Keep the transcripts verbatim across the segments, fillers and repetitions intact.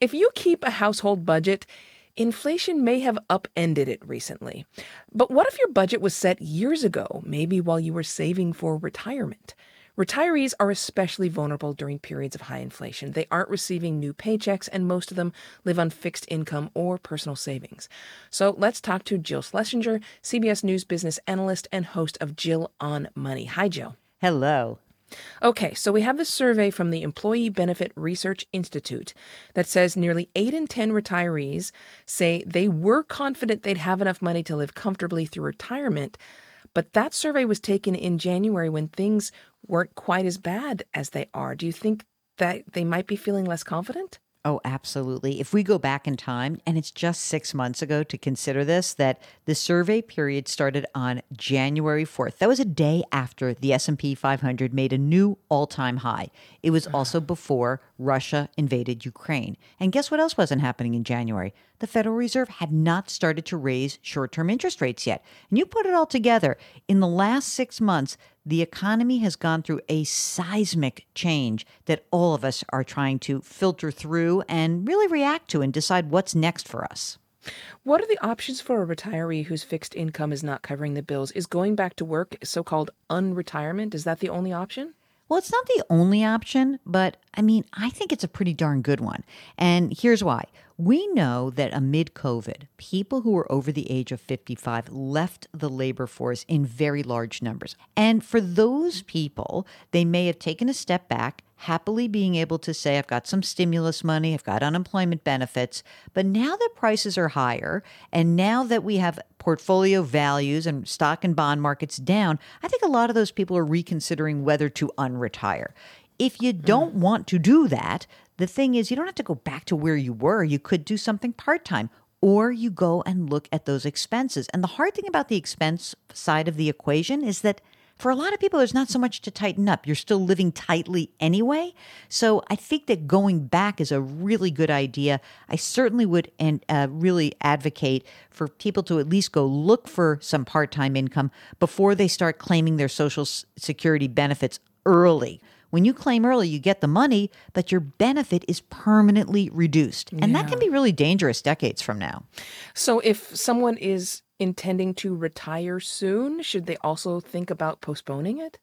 If you keep a household budget, inflation may have upended it recently. But what if your budget was set years ago, maybe while you were saving for retirement? Retirees are especially vulnerable during periods of high inflation. They aren't receiving new paychecks, and most of them live on fixed income or personal savings. So let's talk to Jill Schlesinger, C B S News business analyst and host of Jill on Money. Hi, Jill. Hello. Okay, so we have this survey from the Employee Benefit Research Institute that says nearly eight in ten retirees say they were confident they'd have enough money to live comfortably through retirement. But that survey was taken in January when things weren't quite as bad as they are. Do you think that they might be feeling less confident? Oh, absolutely. If we go back in time, and it's just six months ago to consider this, that the survey period started on January fourth. That was a day after the S and P five hundred made a new all-time high. It was also before Russia invaded Ukraine. And guess what else wasn't happening in January? The Federal Reserve had not started to raise short-term interest rates yet. And you put it all together, in the last six months, the economy has gone through a seismic change that all of us are trying to filter through and really react to and decide what's next for us. What are the options for a retiree whose fixed income is not covering the bills? Is going back to work so-called unretirement? Is that the only option? Well, it's not the only option, but I mean, I think it's a pretty darn good one. And here's why. We know that amid COVID, people who were over the age of fifty-five left the labor force in very large numbers. And for those people, they may have taken a step back, happily being able to say, I've got some stimulus money, I've got unemployment benefits. But now that prices are higher, and now that we have portfolio values and stock and bond markets down, I think a lot of those people are reconsidering whether to unretire. If you don't want to do that, the thing is, you don't have to go back to where you were. You could do something part-time, or you go and look at those expenses. And the hard thing about the expense side of the equation is that for a lot of people, there's not so much to tighten up. You're still living tightly anyway. So I think that going back is a really good idea. I certainly would and uh, really advocate for people to at least go look for some part-time income before they start claiming their Social Security benefits early. When you claim early, you get the money, but your benefit is permanently reduced. And Yeah. that can be really dangerous decades from now. So if someone is intending to retire soon, should they also think about postponing it?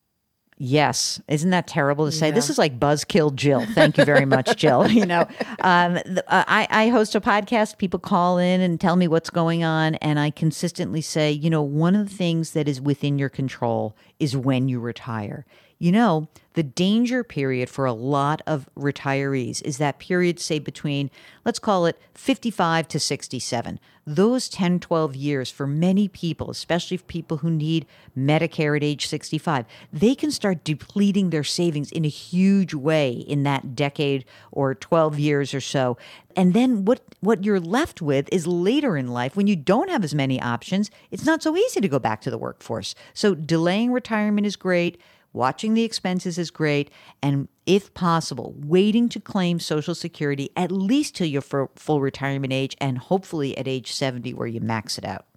Yes. Isn't that terrible to say? Yeah. This is like buzzkill Jill. Thank you very much, Jill. You know, um, the, uh, I, I host a podcast. People call in and tell me what's going on. And I consistently say, you know, one of the things that is within your control is when you retire. You know, the danger period for a lot of retirees is that period, say, between, let's call it fifty-five to sixty-seven. Those ten, twelve years for many people, especially for people who need Medicare at age sixty-five, they can start depleting their savings in a huge way in that decade or twelve years or so. And then what, what you're left with is later in life, when you don't have as many options, it's not so easy to go back to the workforce. So delaying retirement is great. Watching the expenses is great. And if possible, waiting to claim Social Security at least till your f- full retirement age and hopefully at age seventy where you max it out.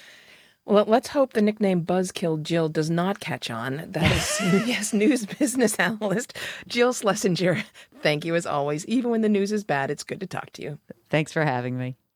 Well, let's hope the nickname Buzzkill Jill does not catch on. That is C B S News business analyst Jill Schlesinger. Thank you as always. Even when the news is bad, it's good to talk to you. Thanks for having me.